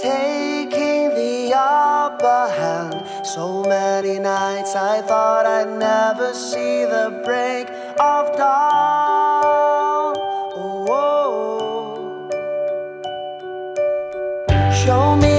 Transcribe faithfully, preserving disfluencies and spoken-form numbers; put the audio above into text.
taking the upper hand. So many nights I thought I'd never see the break of dawn. Oh, oh. Show me